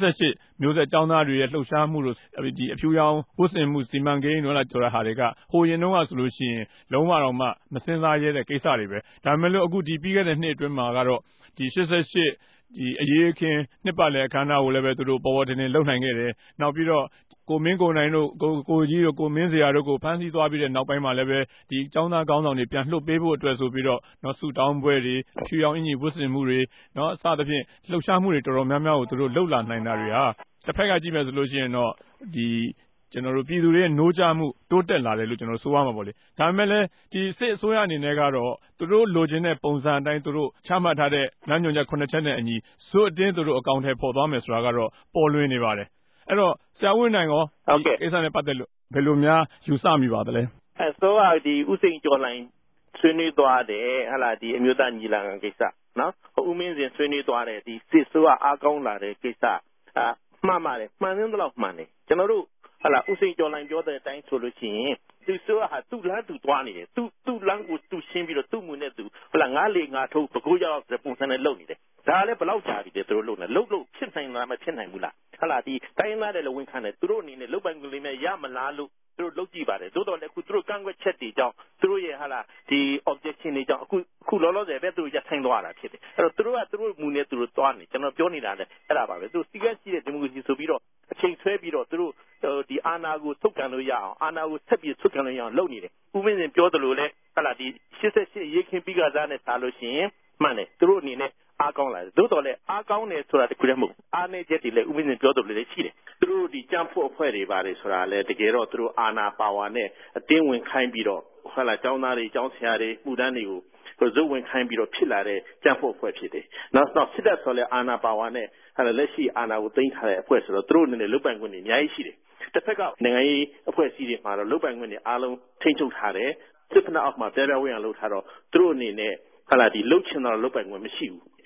88မျိုးဆက်ចောင်းသားတွေရဲ့လှုပ်ရှားမှုတို့ဒီအဖြူရောင်ဝတ်ဆင်မှုစီမံကိန်းတို့လားကြော်တဲ့ဟာတွေကဟိုရင်တုန်းကဆိုလို့ရှိရင်လုံးဝတော့မှမစင်စားရဲတဲ့ကိစ္စတွေပဲဒါပေမဲ့လို့အခုဒီပြီးခဲ့တဲ့နှစ်အတွင်းမှာကတော့ဒီ88ဒီအရေးအခင်းနှစ်ပတ်လည်အခမ်းအနားကိုလည်းပဲသူတို့ပေါ်ပေါ်တင်တင်လုပ်နိုင်ခဲ့တယ်နောက်ပြီးတော့ကိုမင်းကိုနိုင်တို့ကိုကြီးတို့ကိုမင်းစရာတို့ကိုဖမ်းဆီးသွားပြီးတဲ့နောက်ပိုင်းမှာလည်းပဲဒီចောင်းသားကောင်းဆောင်တွေပြန်လှုပ်ပေးဖို့အတွက်ဆိုပြီးတော့နော်ဆူတောင်းပွဲတွေအဖြူရောင်အင်ကြီးဝတ်ဆင်မှုတွေနော်အစသဖြင့်လှုပ်ရှားမှုတွေတော်တော်များများကိုသူတို့လှုပ်လာနိုင်တာတွေဟာတစ်ဖက်ကကြည့်မယ်ဆိုလို့ရှိရင်တော့ဒီကျွန်တော်တို့ပြည်သူတွေရဲ့နိုးကြားမှုတိုးတက်လာတယ်လို့ကျွန်တော်ဆိုရမှာပေါ့လေဒါပေမဲ့လည်းဒီစစ်အစိုးရအနေနဲ့ကတော့သူတို့လိုချင်တဲ့ပုံစံအတိုင်းသူတို့ချမှတ်ထားတဲ့လမ်းညွှန်ချက်9ချက်နဲ့အညီဇွတ်အတင်းသူတို့အကောင့်ထဲပေါ်သွားမယ်ဆိုတာကတော့ပေါ်လွင်နေပါတယ်အဲ့တော့ဆရာဝင်းနိုင်ရောဒီကိစ္စနဲ့ပတ်သက်လို့ဘယ်လိုများယူဆမိပါသလဲဆိုတော့ဒီဥစိန်ကျော်လိုင်းဆွေးနွေးသွားတယ်ဟလာဒီအမျိုးသားညီလာခံကိစ္စနော်ဦးမင်းစင်ဆွေးနွေးသွားတယ်ဒီစစ်ဆိုးအားကောင်းလာတဲ့ကိစ္စမှန်ပါတယ်မှန်သင်းတော့မှန်တယ်ကျွန်တော်တို့ဟလာဥစိန်ကျော်လိုင်းပြောတဲ့အတိုင်းဆိုလို့ရှိရင်ဒီဆိုးဟာသူ့လမ်းသူသွားနေတယ်သူ့လမ်းကိုသူရှင်းပြီးတော့သူ့မူနဲ့သူဟလာငါးလေငါထုတ်ပကိုးရောက်တဲ့ပုံစံနဲ့လုပ်နေတယ်ဒါလည်းဘလောက်ကြာပြီလဲသူတို့လုပ်နေလုပ်ဖြစ်နိုင်လားမဖြစ်နိုင်ဘူးလားဟလာဒီတိုင်းသားတယ်လည်းဝန်ခံတယ်သူတို့အနေနဲ့လုပ်ပိုင်ခွင့်လေးနဲ့ရမလားလို့သူတို့လုပ်ကြည့်ပါတယ်သို့တော်လည်းအခုသူတို့ကန့်ကွက်ချက်တွေကြောင့်သူတို့ရဲ့ဟာလာဒီ objection တွေကြောင့်အခုလောလောဆယ်ပဲသူတို့ရဆိုင်သွားတာဖြစ်တယ်အဲ့တော့သူတို့မူနဲ့သူတို့သွားနေကျွန်တော်ပြောနေတာလည်းအဲ့ဒါပါပဲသူစီကရှိတဲ့ဒီမိုကရေစီဆိုပြီးတော့အချိန်ဆွဲပြီးတော့သူတို့ဒီအာဏာကိုထုတ်ကန်လို့ရအောင်အာဏာကိုဆက်ပြီးထုတ်ကန်လို့ရအောင်လုပ်နေတယ်ဥပမာပြောသလိုလဲဟာလာဒီ88ရေးခင်းပြီးကစားနဲ့စားလို့ရှိရင်မှန်တယ်သူတို့အနေနဲ့အားကောင်းလာတယ်သို့တော်လည်းအားကောင်းတယ်ဆိုတာတခုတည်းမဟုတ်အားနည်းချက်တွေလည်းဥပမာပြောသလိုလည်းရှိတယ်သူတို့ဒီကြမ်းဖို့အဖွဲ့တွေပါတယ်ဆိုတာလည်းတကယ်တော့သူတို့အာဏာပါဝါနဲ့အတင်းဝင်ခိုင်းပြီးတော့ဟာလာကျောင်းသားတွေကျောင်းဆရာတွေမှုတန်းတွေကိုဇုတ်ဝင်ခိုင်းပြီးတော့ဖြစ်လာတဲ့ကြမ်းဖို့အဖွဲ့ဖြစ်တယ်နောက်စစ်တပ်ဆိုလည်းအာဏာပါဝါနဲ့ဟာလာလက်ရှိအာဏာကိုသိမ်းထားတဲ့အဖွဲ့ဆိုတော့သူတို့အနေနဲ့လုပ်ပိုင်ခွင့်တွေအများကြီးရှိတယ်တစ်ဖက်ကနိုင်ငံရေးအဖွဲ့အစည်းတွေမှာတော့လုပ်ပိုင်ခွင့်တွေအားလုံးထိန်းချုပ်ထားတယ်စစ်ဖက်အောက်မှာပြပြဝေးအောင်လုပ်ထားတော့သူတို့အနေနဲ့ဟာလာဒီလှုပ်ချင်တော့လုပ်ပိုင်ခွင့်မရှိဘူး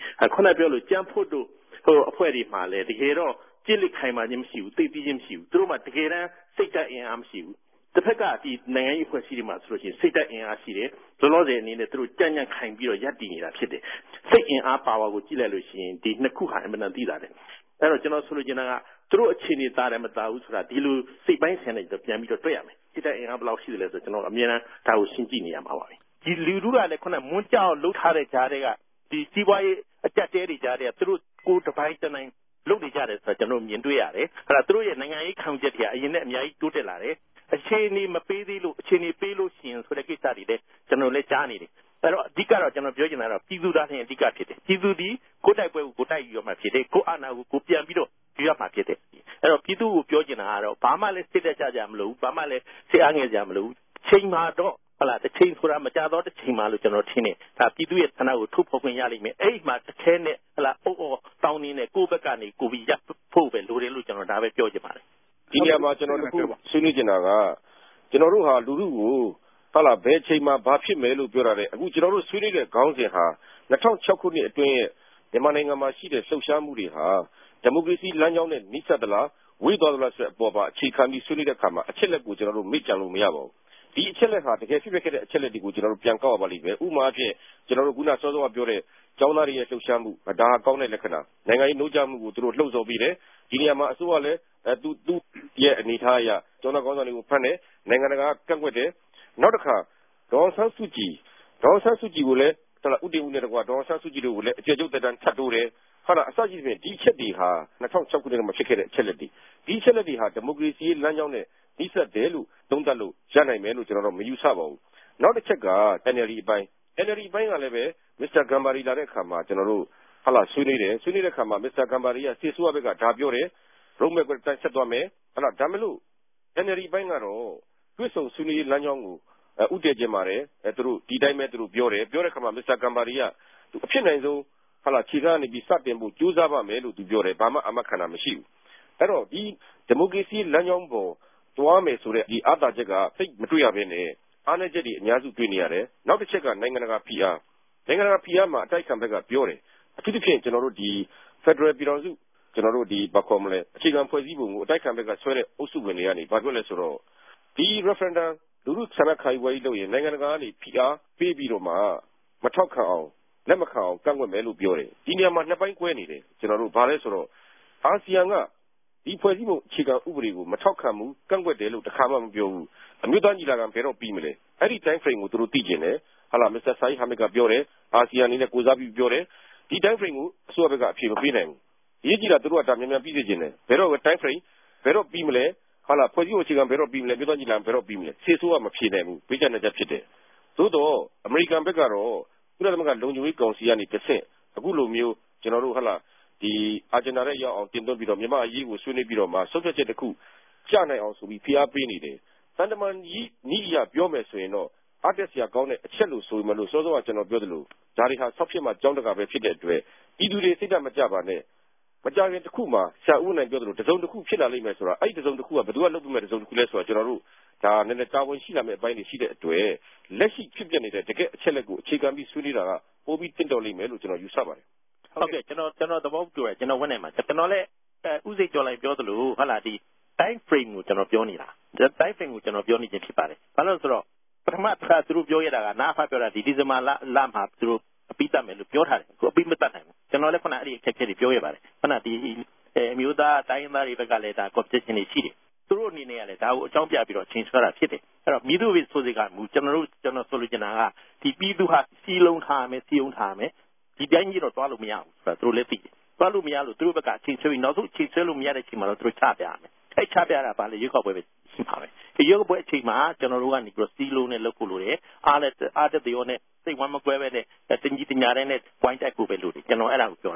ခုနပြောလို့ကြံဖို့တို့အဖွဲ့တွေမှာလည်းတကယ်တော့ကြစ်လက်ခိုင်မှချင်းမရှိဘူးသိသိချင်းမရှိဘူးသူတို့မှတကယ်တမ်းစိတ်ဓာတ်အင်အားမရှိဘူးတစ်ဖက်ကဒီနိုင်ငံရေးအဖွဲ့အစည်းတွေမှာဆိုလို့ရှိရင်စိတ်ဓာတ်အင်အားရှိတယ်လောလောဆယ်အနေနဲ့သူတို့ကြံ့ကြံ့ခိုင်ပြီးတော့ရပ်တည်နေတာဖြစ်တယ်စိတ်အင်အားပါဝါကိုကြည့်လိုက်လို့ရှိရင်ဒီနှစ်ခုဟာအမှန်တန်သိတာတယ်အဲ့တော့ကျွန်တော်ဆိုလို့ချင်တာကသူတို့အခြေအနေသားတယ်မသားဘူးဆိုတာဒီလိုစိတ်ပိုင်းဆန်နေတော့ပြန်ပြီးတော့တွေ့ရမယ်စိတ်ဓာတ်အင်အားဘယ်လောက်ရှိသလဲဆိုတော့ကျွန်တော်အမြဲတမ်းဒါကိုရှင်းကြည့်နေရမှာပါပဲဒီလူထုကလည်းခုနမွန်းကြောက်လှုပ်ထားတဲ့ကြားတွေကဒီစီးပွားရေးအကြက်တဲတွေကြားတွေကသူတို့ကိုယ်တစ်ပိုင်းတစ်နိုင်လုပ်နေကြတယ်ဆိုတော့ကျွန်တော်မြင်တွေ့ရတယ်အဲ့ဒါသူတို့ရဲ့နိုင်ငံရေးခံချက်တွေကအရင်နဲ့အများကြီးတိုးတက်လာတယ်အခြေအနေမပေးသေးလို့အခြေအနေပေးလို့ရှိရင်ဆိုတဲ့ကိစ္စတွေလည်းကျွန်တော်လည်းကြားနေတယ်အဲ့တော့အဓိကတော့ကျွန်တော်ပြောချင်တာတော့ပြည်သူသားနဲ့အဓိကဖြစ်တယ်ပြည်သူဒီကိုတိုက်ပွဲကိုကိုတိုက်ယူရမှာဖြစ်တယ်ကိုအာဏာကိုကိုပြန်ပြီးတော့ယူရမှာဖြစ်တယ်အဲ့တော့ပြည်သူကိုပြောချင်တာကတော့ဘာမှလည်းစစ်တက်ကြမလို့ဘာမှလည်းစစ်အားငယ်ကြမလို့ချိန်မှာတော့ဟလာတစ်ချိန်ဆိုတာမကြတော့တစ်ချိန်မှလို့ကျွန်တော်ထင်တယ်ဒါပြည်သူရဲ့ဆန္ဒကိုထုတ်ဖော်ခွင့်ရလိမ့်မယ်အဲ့ဒီမှာတစ်ခဲနဲ့ဟလာတောင်းနေတဲ့ကိုယ့်ဘက်ကနေကိုပြီးရဖို့ပဲလိုတယ်လို့ကျွန်တော်ဒါပဲပြောချင်ပါတယ်ဒီနေရာမှာကျွန်တော်တို့ဆွေးနွေးနေတာကကျွန်တော်တို့ဟာလူထုကိုဟလာဘယ်ချိန်မှာဘာဖြစ်မယ်လို့ပြောတာလေအခုကျွန်တော်တို့ဆွေးနွေးတဲ့ခေါင်းစဉ်ဟာ2006ခုနှစ်အတွင်းရဲ့မြန်မာနိုင်ငံမှာရှိတဲ့လှုပ်ရှားမှုတွေဟာဒီမိုကရေစီလမ်းကြောင်းနဲ့နှိစက်သလားဝေးသွားသလားဆိုတဲ့အပေါ်မှာအခြေခံပြီးဆွေးနွေးတဲ့အခါမှာအချက်လက်ကိုကျွန်တော်တို့မေ့ကြံလို့မရပါဘူးဒီအချက်လက်ဟာတကယ်ဖြစ်ခဲ့တဲ့အချက်လက်တွေကိုကျွန်တော်တို့ပြန်ကောက်ရပါလိမ့်မယ်ဥပမာအဖြစ်ကျွန်တော်တို့ခုနစောစောကပြောတဲ့ကျောင်းသားတွေရဲ့လှုပ်ရှားမှုဒါဟာကောင်းတဲ့လက္ခဏာနိုင်ငံရေးနှိုးကြမှုကိုသူတို့လှုပ်ဆော်ပြီးတယ်ဒီနေရာမှာအစိုးရလည်းသူရဲ့အနေထားအရကျောင်းသားကောင်းဆောင်တွေကိုဖမ်းတယ်နိုင်ငံတကာကန့်ကွက်တယ်နောက်တစ်ခါဒေါ်ဆန်းစုကြည်ကိုလည်းဥတည်မှုနဲ့တကွာဒေါ်ဆန်းစုကြည်တို့ကိုလည်းအကျေကျုပ်တက်တန်းထပ်တိုးတယ်ဟာလားအစကြီးဖြင့်ဒီချက်တွေဟာ2006ခုနှစ်မှာဖြစ်ခဲ့တဲ့အချက်လက်တွေဒီချက်လက်တွေဟာဒီမိုကရေစီလမ်းကြောင်းနဲ့နှိစက်တယ်လို့သုံးသပ်လို့ရနိုင်မယ်လို့ကျွန်တော်တို့မယူဆပါဘူးနောက်တစ်ချက်က NLD အပိုင်းကလည်းပဲမစ္စတာဂမ်ဘာရီလာတဲ့အခါမှာကျွန်တော်တို့ဟာလားဆွေးနွေးတဲ့အခါမှာမစ္စတာဂမ်ဘာရီကစီဆိုးဘက်ကဒါပြောတယ်ရုံးမဲ့ကိုတိုက်ဆက်သွားမယ်ဟာလားဒါမလို့ NLD ဘိုင်းကတော့တွစ်ဆုံဆွေးနွေးလမ်းကြောင်းကိုဥတည်ခြင်းပါတယ်သူတို့ဒီတိုင်းပဲသူတို့ပြောတဲ့အခါမှာမစ္စတာဂမ်ဘာရီကသူအဖြစ်နိုင်ဆုံးဟာလားခြေကနေပြီးစတင်ဖို့ကြိုးစားပါမယ်လို့သူပြောတယ်ဘာမှအမခန္ဓာမရှိဘူးအဲ့တော့ဒီဒီမိုကရေစီလမ်းကြောင်းပေါ်တွားမယ်ဆိုတဲ့ဒီအာသာချက်ကသိမတွေ့ရဘဲနဲ့အားနည်းချက်တွေအများစုတွေ့နေရတယ်နောက်တစ်ချက်ကနိုင်ငံတကာဖိအားမှာအတိုက်ခံဘက်ကပြောတယ်အထူးသဖြင့်ကျွန်တော်တို့ဒီ Federal ပြည်တော်စုကျွန်တော်တို့ဒီဘာခေါ်မလဲအခြေခံဖွဲ့စည်းပုံကိုအတိုက်ခံဘက်ကဆွဲတဲ့အုပ်စုဝင်တွေကနေဘာပြောလဲဆိုတော့ဒီ referendum လူထုဆန္ဒခိုင်ဝဲကြီးလုပ်ရင်နိုင်ငံတကာကနေဖိအားပေးပြီးတော့မှမထောက်ခံအောင်လက်မခံအောင်ကန့်ကွက်မယ်လို့ပြောတယ်ဒီနေရာမှာနှစ်ပိုင်းကွဲနေတယ်ကျွန်တော်တို့ဘာလဲဆိုတော့အာဆီယံကဒီဖွဲ့စည်းပုံအခြေခံဥပဒေကိုမထောက်ခံဘူးကန့်ကွက်တယ်လို့တခါမှမပြောဘူးအမျိုးသားညီလာခံဘယ်တော့ပြီးမလဲအဲ့ဒီ time frame ကိုသူတို့သိကျင်တယ်ဟာလာမစ္စတာဆိုင်ဟာမစ်ကပြောတယ်အာဆီယံအနေနဲ့ကိုစားပြုပြောတယ်ဒီ time frame ကိုအစိုးရဘက်ကအဖြေမပေးနိုင်ဘူးရေးကြည့်တာသူတို့ကဒါမြန်မြန်ပြီးစေချင်တယ်ဘယ်တော့ time frame ဘယ်တော့ပြီးမလဲဟာလာဖွဲ့စည်းပုံအခြေခံဘယ်တော့ပြီးမလဲမျိုးသားညီလာခံဘယ်တော့ပြီးမလဲစေဆိုးကမဖြေနိုင်ဘူးဘေးကျတဲ့ချက်ဖြစ်တယ်သို့တော့အမေရိကန်ဘက်ကတော့ကုလသမဂ္ဂလုံခြုံရေးကောင်စီကနေတစ်ဆင့်အခုလိုမျိုးကျွန်တော်တို့ဟာလာဒီအာဂျင်နာရဲ့ရောက်အောင်တင်သွင်းပြီးတော့မြန်မာအရေးကိုဆွေးနွေးပြီးတော့မှဆုတ်ဖြတ်ချက်တစ်ခုကြနိုင်အောင်ဆိုပြီးဖိအားပေးနေတယ်တန်တမန်ကြီးနီးရပြောမယ်ဆိုရင်တော့အားတက်စရာကောင်းတဲ့အချက်လို့ဆိုမှလို့စောစောကကျွန်တော်ပြောသလိုဒါတွေဟာဆောက်ဖြစ်မှကြောင်းတကာပဲဖြစ်တဲ့အတွက်ဤသူတွေစိတ်ဓာတ်မကြပါနဲ့မကြခင်တစ်ခုမှဆရာဦးနိုင်ပြောသလိုတစုံတစ်ခုဖြစ်လာလိမ့်မယ်ဆိုတာအဲ့ဒီတစုံတစ်ခုကဘယ်သူကလုပ်ပြီးမဲ့တစုံတစ်ခုလဲဆိုတာကျွန်တော်တို့ဒါနည်းနည်းတာဝန်ရှိလာမယ့်အပိုင်းတွေရှိတဲ့အတွက်လက်ရှိဖြစ်ပြနေတဲ့တကယ့်အချက်လက်ကိုအခြေခံပြီးဆွေးနွေးတာကပိုပြီးတင့်တော်လိမ့်မယ်လို့ကျွန်တော်ယူဆပါတယ်ဟုတ်ကဲ့ကျွန်တော်သဘောတူတယ်ကျွန်တော်ဝင်နေမှာကျွန်တော်လည်းဥစိတ်ကျော်လိုက်ပြောသလိုဟုတ်လားဒီ time frame ကိုကျွန်တော်ပြောနေတာ time frame ကိုကျွန်တော်ပြောနေခြင်းဖြစ်ပါတယ်ဘာလို့လဲဆိုတော့ပထမတစ်ခါသူတို့ပြောရတာကနားဖတ်ပြောတာဒီဇင်ဘာလမှာသူတို့အပိတတ်မယ်လို့ပြောထားတယ်အခုအပိမတတ်နိုင်ဘူးကျွန်တော်လည်းခုနအဲ့ဒီအခက်အခဲတွေပြောရပါတယ်ခုနဒီအမျိုးသားတိုင်းသားတွေဘက်ကလည်းဒါ competition တွေရှိတယ်သူတို့အနေနဲ့ကလည်းဒါကိုအကြောင်းပြပြီးတော့ချိန်ဆွဲတာဖြစ်တယ်အဲ့တော့မိသူဝိဆိုစေကမူကျွန်တော်ဆိုလိုချင်တာကဒီပြည်သူဟာစီလုံးထားမယ်စီုံထားမယ်ဒီတိုင်းကြီးတော့တွားလို့မရဘူးဆိုတာသူတို့လည်းသိတယ်တွားလို့မရလို့သူတို့ဘက်ကချိန်ဆွဲပြီးနောက်ဆုံးချိန်ဆွဲလို့မရတဲ့ချိန်မှာတော့သူတို့ချပြရမယ်အဲ့ချပြတာပါလေရွေးကောက်ပွဲပဲရှိပါမယ်ဒီရွေးကောက်ပွဲအချိန်မှာကျွန်တော်တို့ကနေပြီးတော့စီလုံးနဲ့လုပ်ဖို့လိုတယ်အားတဲ့ရောနဲ့စိတ်ဝမ်းမကွဲပဲနဲ့တင်ကြီးတင်ညာတဲ့နဲ့ဝိုင်းတိုက်ဖို့ပဲလိုတယ်ကျွန်တော်အဲ့ဒါကိုပြောတာပါ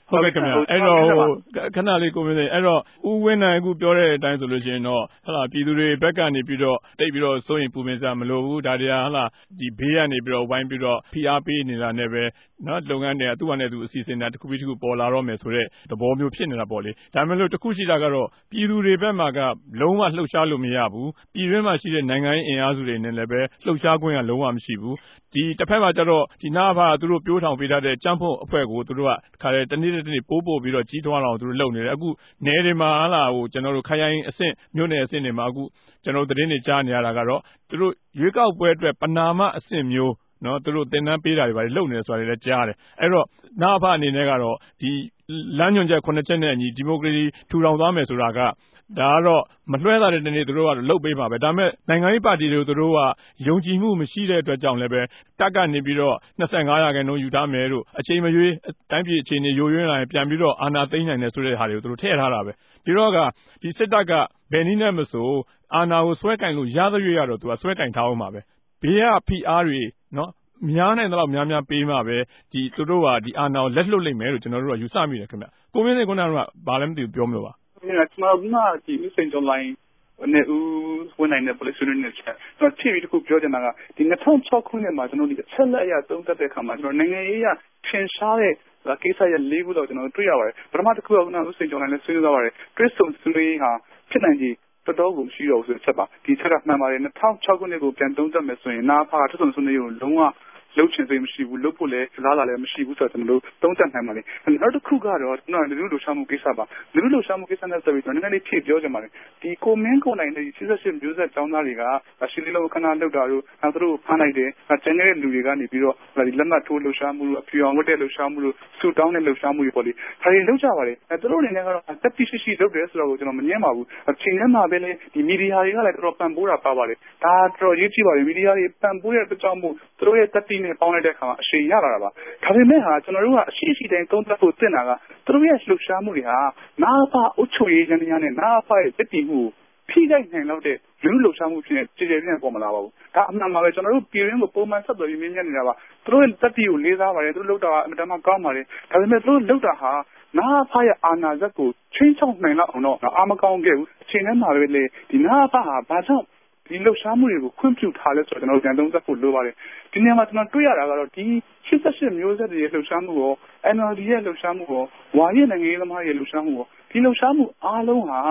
ဟုတ်ကဲ့ခင်ဗျအဲ့တော့ခဏလေးကိုမင်းသိအဲ့တော့ဦးဝင်းနိုင်အခုပြောတဲ့အတိုင်းဆိုလို့ရှိရင်တော့ဟလာပြည်သူတွေဘက်ကနေပြီးတော့တိတ်ပြီးတော့စိုးရင်ပူပင်စရာမလိုဘူးဒါတရားဟလာဒီဘေးကနေပြီးတော့ဝိုင်းပြီးတော့ဖိအားပေးနေတာနဲ့ပဲနော်လုပ်ငန်းတွေကသူ့ဟာနဲ့သူအစီအစဉ်တွေတစ်ခုပြီးတစ်ခုပေါ်လာတော့မယ်ဆိုတဲ့သဘောမျိုးဖြစ်နေတာပေါ့လေဒါမှမဟုတ်တစ်ခုရှိတာကတော့ပြည်သူတွေဘက်မှာကလုံးဝလှုပ်ရှားလို့မရဘူးပြည်တွင်းမှာရှိတဲ့နိုင်ငံရေးအင်အားစုတွေနဲ့လည်းပဲလှုပ်ရှားခွင့်ကလုံးဝမရှိဘူးဒီတစ်ဖက်မှာကျတော့ဒီနာဖာသူတို့ပြိုးထောင်ပေးထားတဲ့ကြမ်းဖို့အဖွဲ့ကိုသူတို့ကခါတယ်တနေ့တစ်နေ့ပို့ပြီးတော့ကြီးထွားအောင်သူတို့လုပ်နေတယ်အခုနယ်တွေမှာဟလာဟိုကျွန်တော်တို့ခိုင်ရိုင်းအဆင့်မြို့နယ်အဆင့်တွေမှာအခုကျွန်တော်တို့သတင်းတွေကြားနေရတာကတော့သူတို့ရွေးကောက်ပွဲအတွက်ပနာမအဆင့်မျိုးနော်သူတို့တင်နန်းပေးတာတွေပါလုပ်နေတယ်ဆိုတာတွေလည်းကြားတယ်အဲ့တော့နာဖာအနေနဲ့ကတော့ဒီလမ်းညွှန်ချက်9ချက်နဲ့အညီဒီမိုကရေစီထူထောင်သွားမယ်ဆိုတာကဒါကတော့မလွှဲတာတဲ့နေ့သူတို့ကတော့လှုပ်ပေးပါပဲဒါပေမဲ့နိုင်ငံရေးပါတီတွေကိုသူတို့ကယုံကြည်မှုမရှိတဲ့အတွက်ကြောင့်လည်းပဲတက်ကနေပြီးတော့25%ယူထားမယ်လို့အချိန်မရွေးတိုင်းပြည်အခြေအနေယိုယွင်းလာရင်ပြန်ပြီးတော့အာဏာသိမ်းနိုင်တယ်ဆိုတဲ့ဟာတွေကိုသူတို့ထည့်ထားတာပဲဒီတော့ကဒီစစ်တပ်ကဘယ်နည်းနဲ့မဆိုအာဏာကိုဆွဲကင်လို့ရသရွေ့ရတော့သူကဆွဲကင်ထားအောင်ပါပဲဘေးကဖိအားတွေနော်များနိုင်တော့များပေးမှပဲဒီသူတို့ကဒီအာဏာကိုလက်လွတ်လိုက်မယ်လို့ကျွန်တော်တို့ကယူဆမိတယ်ခင်ဗျကိုမင်းသိခုနကဘာလဲမသိဘူးပြောမလို့ပါကျွန်တော်ကဒီ message online နဲ့ဦးဝင်နိုင်တဲ့ policy နဲ့ချက်တော့ဖြည့်ပြီးတခုပြောချင်တာကဒီ2006ခုနှစ်မှာကျွန်တော်ဒီအချက်လက်အရသုံးသပ်တဲ့အခါမှာကျွန်တော်နိုင်ငံရေးအထင်ရှားတဲ့ကိစ္စရဲ့၄ခုတော့ကျွန်တော်တွေ့ရပါတယ်ပထမတစ်ခုကဦးစိန်ကျော်နိုင်လည်းဆွေးနွေးသွားပါတယ်တွစ်ဆုံဆွေးနွေးဟာဖြစ်နိုင်ကြီးတော်တော်ကိုရှိတော့ဆိုချက်ပါဒီချက်ကမှန်ပါတယ်2006ခုနှစ်ကိုပြန်သုံးသပ်မယ်ဆိုရင်နာဖာတွစ်ဆုံဆွေးနွေးကိုလုံးဝလှုပ်ချင်စိတ်မရှိဘူးလှုပ်ဖို့လည်းလားလာလည်းမရှိဘူးဆိုတော့ကျွန်တော်တို့သုံးသပ်နိုင်ပါလေနောက်တစ်ခုကတော့ကျွန်တော်လူလူလှုပ်ရှားမှုကိစ္စပါလူလူလှုပ်ရှားမှုကိစ္စနဲ့ဆက်ပြီးကျွန်တော်နည်းနည်းလေးဖြည့်ပြောချင်ပါတယ်ဒီကိုမင်းကိုနိုင်တဲ့88မျိုးဆက်ကျောင်းသားတွေကရှင်းလင်းလို့ခဏလှုပ်တာတို့နောက်သူတို့ဖမ်းလိုက်တယ်ကျန်တဲ့လူတွေကနေပြီးတော့ဒီလက်မှတ်ထိုးလှုပ်ရှားမှုတို့အပြူအောင်ဝတ်တဲ့လှုပ်ရှားမှုတို့ဆူတောင်းတဲ့လှုပ်ရှားမှုတွေပေါ့လေဒါတွေလှုပ်ကြပါတယ်သူတို့အနေနဲ့ကတော့တက်တိရှိလုပ်တယ်ဆိုတော့ကျွန်တော်မငြင်းပါဘူးအချိန်ထဲမှာပဲလေဒီမီဒီယာတွေကလည်းတော်တော်ပံ့ပိုးတာပါပါတယ်ဒါတော်ရေးကြည့်ပါတယ်မီဒီယာတွေပံ့ပိုးတဲ့အတွက်ကြောင့်မို့သူတို့ရဲ့တက်တိနဲ့ပေါင်းတဲ့ခါမှာအရှိန်ရလာတာပါဒါပေမဲ့ကျွန်တော်တို့ကအရှိရှိတိုင်းသုံးသပ်ဖို့တင်တာကသူတို့ရဲ့လှုပ်ရှားမှုတွေဟာနာဖာအုပ်ချုပ်ရေးရန်တရားနဲ့နာဖာရဲ့တည်မှုဖိလိုက်နိုင်တော့တဲ့လူလှုပ်ရှားမှုဖြစ်နေကြည်ကြဲပြန့်ပေါ်မလာပါဘူးဒါအမှန်ပါပဲကျွန်တော်တို့ပြည်ရင်းကိုပုံမှန်ဆက်သွယ်ပြီးမြင်နေတာပါသူတို့ရဲ့တည်ကိုလေးစားပါတယ်သူတို့လှုပ်တာအမှန်တမ်းကောင်းပါတယ်ဒါပေမဲ့သူတို့လှုပ်တာဟာနာဖာရဲ့အာဏာစက်ကိုချင်းချောက်နိုင်လောက်အောင်တော့အာမကောင်းခဲ့ဘူးအချိန်ထဲမှာပဲလေဒီနာဖာဟာဘာကြောင့်ဒီလှုပ်ရှားမှုတွေကိုခွင့်ပြုထားလဲဆိုတော့ကျွန်တော်ပြန်သုံးသပ်ဖို့လိုပါတယ်ဒီနေရာမှာကျွန်တော်တွေ့ရတာကတော့ဒီ88မျိုးဆက်တွေရဲ့လှုပ်ရှားမှုကို NLD ရဲ့လှုပ်ရှားမှုကိုဝါရနိုင်ငံရေးသမားရဲ့လှုပ်ရှားမှုကိုဒီလှုပ်ရှားမှုအားလုံးဟာ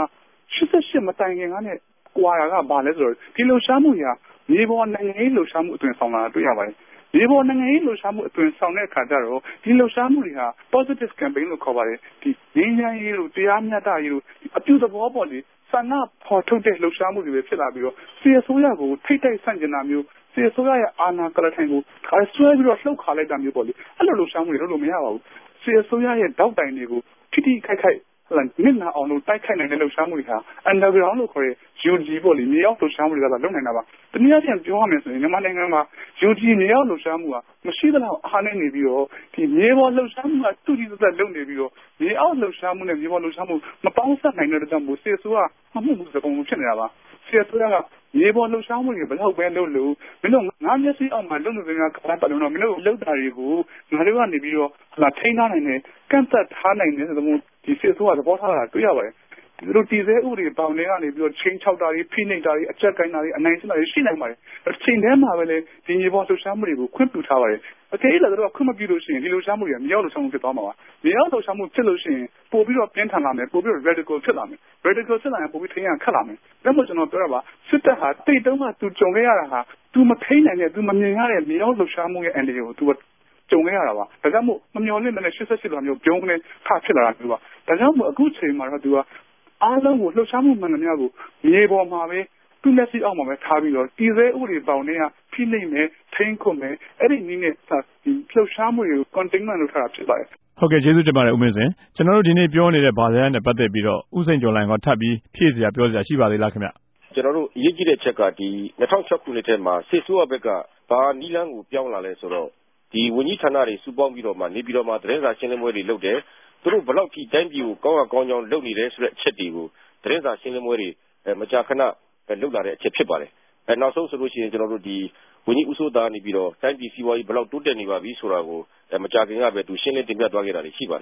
88မတိုင်ခင်ကနဲ့ကွာတာကဘာလဲဆိုတော့ဒီလှုပ်ရှားမှုဟာမြေပေါ်နိုင်ငံရေးလှုပ်ရှားမှုအသွင်ဆောင်လာတာတွေ့ရပါတယ်ဒီပေါ်နိုင်ငံရေးလှုပ်ရှားမှုအသွင်ဆောင်တဲ့အခါကျတော့ဒီလှုပ်ရှားမှုတွေဟာ positive campaign လို့ခေါ်ပါတယ်ဒီငြိမ်းချမ်းရေးလို့တရားမျှတရေးလို့အပြုသဘောပေါ်လေဆန္ဒဖော်ထုတ်တဲ့လှုပ်ရှားမှုတွေပဲဖြစ်လာပြီးတော့စီအစိုးရကိုထိတ်တိုက်ဆန့်ကျင်တာမျိုးစီအစိုးရရဲ့အာဏာကလထိုင်ကိုဆွဲပြီးတော့လှုပ်ခါလိုက်တာမျိုးပေါ့လေအဲ့လိုလှုပ်ရှားမှုတွေလုပ်လို့မရပါဘူးစီအစိုးရရဲ့တောက်တိုင်တွေကိုထိထိခိုက်ခိုက်မျက်နှာအောင်လို့တိုက်ခိုက်နိုင်တဲ့လှုပ်ရှားမှုတွေဟာ underground လို့ခေါ်တဲ့ UG ပေါ့လေမြေအောက်လှုပ်ရှားမှုတွေကလုပ်နိုင်တာပါတနည်းအားဖြင့်ပြောရမယ်ဆိုရင်မြန်မာနိုင်ငံမှာ UG မြေအောက်လှုပ်ရှားမှုကမရှိသလောက်အားနည်းနေပြီးတော့ဒီမြေပေါ်လှုပ်ရှားမှုကတူတူသက်လုပ်နေပြီးတော့မြေအောက်လှုပ်ရှားမှုနဲ့မြေပေါ်လှုပ်ရှားမှုမပေါင်းစပ်နိုင်တဲ့အတွက်ကြောင့်မို့စီအစိုးရမှမှုစပုံဖြစ်နေတာပါစီအစိုးရကမြေပေါ်လှုပ်ရှားမှုတွေဘယ်တော့ပဲလုပ်လို့မင်းတို့ငါးမျက်စိအောက်မှာလုပ်နေတဲ့ကလာပတ်လို့တော့မင်းတို့လှုပ်တာတွေကိုငါတို့ကနေပြီးတော့ထိန်းထားနိုင်တယ်ကန့်သက်ထားနိုင်တယ်ဆိုတော့ဒီစီအစိုးရသဘောထားတာတွေ့ရပါတယ်သူတို့တည်ဆဲဥပဒေပေါင်းတွေကနေပြီးတော့ချင်းချောက်တာတွေဖိနှိပ်တာတွေအကြက်ကိုင်းတာတွေအနိုင်ကျင့်တာတွေရှိနိုင်ပါတယ်အချိန်ထဲမှာပဲလေဒီမြေပေါ်လှုပ်ရှားမှုတွေကိုခွင့်ပြုထားပါတယ်အကယ်၍လည်းသူတို့ကခွင့်မပြုလို့ရှိရင်ဒီလှုပ်ရှားမှုတွေကမြေအောက်လှုပ်ရှားမှုဖြစ်သွားမှာပါမြေအောက်လှုပ်ရှားမှုဖြစ်လို့ရှိရင်ပို့ပြီးတော့ပြင်းထန်လာမယ်ပို့ပြီးတော့ radical ဖြစ်လာမယ် radical ဖြစ်လာရင်ပို့ပြီးထိန်းရခက်လာမယ်ဒါမှမဟုတ်ကျွန်တော်ပြောတာပါစစ်တပ်ဟာတိတ်တုံးကသူကြုံခဲ့ရတာဟာသူမထိန်းနိုင်တဲ့သူမမြင်ရတဲ့မြေအောက်လှုပ်ရှားမှုရဲ့အန်ဒီကိုသူကြုံခဲ့ရတာပါဒါကြောင့်မို့မမျှော်လင့်တဲ့88လောမျိုးပြုံးကနေခဖြစ်လာတာမျိုးပါဒါကြောင့်မို့အခုချိန်မှာတော့သူကအားလုံးကိုလှုပ်ရှားမှုမှန်သမျှကိုမြေပေါ်မှာပဲသူ့လက်ရှိအောက်မှာပဲထားပြီးတော့တည်ဆဲဥပဒေပေါင်းတွေကဖိနှိပ်မယ်ထိန်းခွင့်မယ်အဲ့ဒီနည်းနဲ့ဒီလှုပ်ရှားမှုတွေကို containment လုပ်ထားတာဖြစ်ပါတယ်ဟုတ်ကဲ့ကျေးဇူးတင်ပါတယ်ဦးမင်းစင်ကျွန်တော်တို့ဒီနေ့ပြောနေတဲ့ဗာဇာတ်နဲ့ပတ်သက်ပြီးတော့ဦးစိန်ကျော်လိုင်ကထပ်ပြီးဖြည့်စရာပြောစရာရှိပါသေးလားခင်ဗျကျွန်တော်တို့အရေးကြီးတဲ့ချက်ကဒီ2006ခုနှစ်ထဲမှာစစ်ဆိုးဘက်ကဘာနီလန်းကိုပြောင်းလာလဲဆိုတော့ဒီဝန်ကြီးဌာနတွေစုပေါင်းပြီးတော့မှနေပြီးတော့မှသတင်းစာရှင်းလင်းပွဲတွေလုပ်တယ်သူတို့ဘလောက်ထိတိုင်းပြည်ကိုကောင်းကြောင်းလုပ်နေတယ်ဆိုတဲ့အချက်တွေကိုသတင်းစာရှင်းလင်းပွဲတွေမကြာခဏလုပ်လာတဲ့အချက်ဖြစ်ပါတယ်နောက်ဆုံးဆိုလို့ရှိရင်ကျွန်တော်တို့ဒီဝန်ကြီးဦးစိုးသားနေပြီးတော့တိုင်းပြည်စီးပွားရေးဘလောက်တိုးတက်နေပါပြီဆိုတာကိုမကြာခင်ကပဲသူရှင်းလင်းတင်ပြသွားခဲ့တာတွေရှိပါတယ်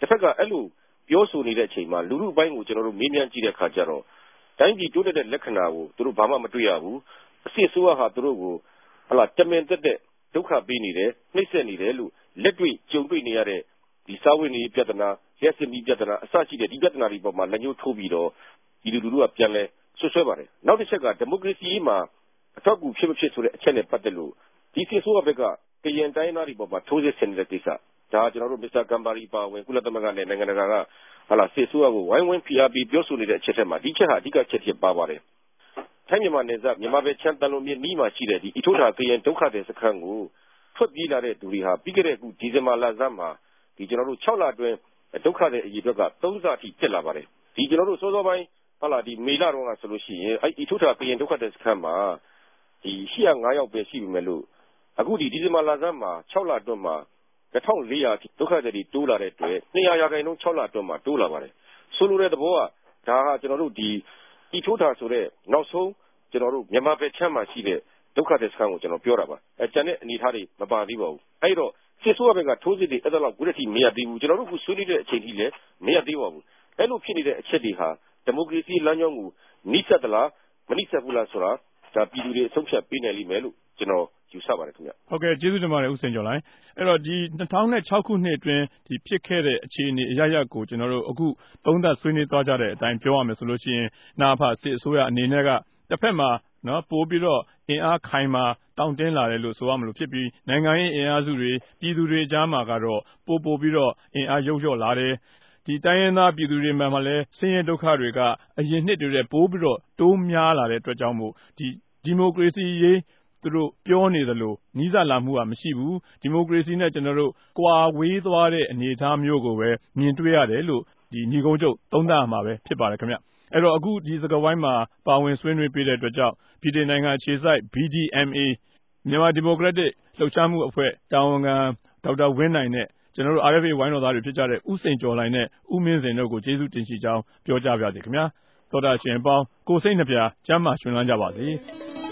တစ်ဖက်ကအဲ့လိုပြောဆိုနေတဲ့အချိန်မှာလူထုအပိုင်းကိုကျွန်တော်တို့မေးမြန်းကြည့်တဲ့အခါကျတော့တိုင်းပြည်တိုးတက်တဲ့လက္ခဏာကိုသူတို့ဘာမှမတွေ့ရဘူးအစစ်အစိုးရဟာသူတို့ကိုတမင်သက်သက်ဒုက္ခပေးနေတယ်နှိပ်စက်နေတယ်လို့လက်တွေ့ကြုံတွေ့နေရတဲ့ဒီစာဝတ်နေပြဿနာရက်စမီပြဿနာအစရှိတဲ့ဒီပြဿနာတွေပေါ်မှာလက်ညှိုးထိုးပြီးတော့ဒီလူထုကပြန်လဲဆွဆွဲပါတယ်နောက်တစ်ချက်ကဒီမိုကရေစီမှာအထောက်အကူဖြစ်မဖြစ်ဆိုတဲ့အချက်နဲ့ပတ်သက်လို့ဒီစစ်ဆိုးဘက်ကကရင်တိုင်းသားတွေပေါ်မှာထိုးစစ်ဆင်နေတဲ့ကိစ္စဒါကျွန်တော်တို့မစ္စတာကမ်ဘာရီပါဝင်ကုလသမဂ္ဂနဲ့နိုင်ငံတကာကစစ်ဆိုးကိုဝိုင်းဝန်းဖိအားပေးပြောဆိုနေတဲ့အချက်ထဲမှာဒီချက်ဟာအဓိကချက်ဖြစ်ပါပါတယ်ထိုင်းမြန်မာနယ်စပ်မြန်မာပြည်ချမ်းတန်လို့မြစ်နီးမှာရှိတဲ့ဒီအထိုးထာကရင်ဒုက္ခသည်စခန်းကိုထွက်ပြေးလာတဲ့သူတွေဟာပြီးခဲ့တဲ့အခုဒီဇင်ဘာလဆန်းမှာဒီကျွန်တော်တို့6လအတွင်းဒုက္ခသည်အရေအတွက်က3ဆအထိတက်လာပါတယ်ဒီကျွန်တော်တို့စောစောပိုင်းဒီမေလတော့ကဆိုလို့ရှိရင်အဲ့ဒီထိုးထာကရင်ဒုက္ခသည်စခန်းမှာဒီ805ယောက်ပဲရှိပြီမဲ့လို့အခုဒီဇင်ဘာလဆန်းမှာ6လအတွင်းမှာ1400အထိဒုက္ခသည်တွေတိုးလာတဲ့အတွက်200ရာခိုင်နှုန်း6လအတွင်းမှာတိုးလာပါတယ်ဆိုလိုတဲ့သဘောကဒါဟာကျွန်တော်တို့ဒီထိုးထာဆိုတဲ့နောက်ဆုံးကျွန်တော်တို့မြန်မာပြည်ချမ်းမှာရှိတဲ့ဒုက္ခသည်စခန်းကိုကျွန်တော်ပြောတာပါကျန်တဲ့အနေအထားတွေမပါသေးပါဘူးအဲ့တော့စစ်ဆိုးဘက်ကထိုးစစ်တွေအဲ့ဒါလောက်ခုတည်းထိမရသေးဘူးကျွန်တော်တို့ကဆွေးနွေးတဲ့အချိန်ကြီးလည်းမရသေးပါဘူးအဲ့လိုဖြစ်နေတဲ့အချက်တွေဟာဒီမိုကရေစီလမ်းကြောင်းကိုနှိစက်သလားမနှိစက်ဘူးလားဆိုတာဒါပြည်သူတွေအဆုံးဖြတ်ပေးနိုင်လိမ့်မယ်လို့ကျွန်တော်ယူဆပါတယ်ခင်ဗျဟုတ်ကဲ့ကျေးဇူးတင်ပါတယ်ဦးစိန်ကျော်လိုင်းအဲ့တော့ဒီ2006ခုနှစ်အတွင်းဒီဖြစ်ခဲ့တဲ့အခြေအနေအရရကိုကျွန်တော်တို့အခုသုံးသပ်ဆွေးနွေးသွားကြတဲ့အတိုင်းပြောရမယ်ဆိုလို့ရှိရင်နာဖစစ်အစိုးရအနေနဲ့ကတစ်ဖက်မှာပို့ပြီးတော့အင်အားခိုင်မာတောင့်တင်းလာတယ်လို့ဆိုရမလို့ဖြစ်ပြီးနိုင်ငံရေးအင်အားစုတွေပြည်သူတွေအကြားမှာကတော့ပို့ပြီးတော့အင်အားရုပ်လျော့လာတယ်ဒီတိုင်းရင်းသားပြည်သူတွေမှာလည်းဆင်းရဲဒုက္ခတွေကအရင်နှစ်တွေပို့ပြီးတော့တိုးများလာတဲ့အတွက်ကြောင့်မို့ဒီမိုကရေစီရေးသူတို့ပြောနေသလိုနီးစပ်လာမှုကမရှိဘူးဒီမိုကရေစီနဲ့ကျွန်တော်တို့ကွာဝေးသွားတဲ့အနေအထားမျိုးကိုပဲမြင်တွေ့ရတယ်လို့ဒီညီကုန်းချုပ်သုံးသပ်မှာပဲဖြစ်ပါတယ်ခင်ဗျအဲ့တော့အခုဒီစကားဝိုင်းမှာပါဝင်ဆွေးနွေးပေးတဲ့အတွက်ကြောင့်ပြည်ထောင်နိုင်ငံအခြေစိုက် BDMA မြန်မာဒီမိုကရက်တစ်လှုပ်ရှားမှုအဖွဲ့တာဝန်ခံဒေါက်တာဝင်းနိုင်နဲ့ကျွန်တော်တို့ RFA ဝိုင်းတော်သားတွေဖြစ်ကြတဲ့ဦးစိန်ကျော်လိုင်းနဲ့ဦးမင်းစင်တို့ကိုကျေးဇူးတင်ရှိကြောင်းပြောကြားပါရစေခင်ဗျာသောတာရှင်ပေါင်းကိုစိတ်နှပြကျမ်းမာရှင်လန်းကြပါစေ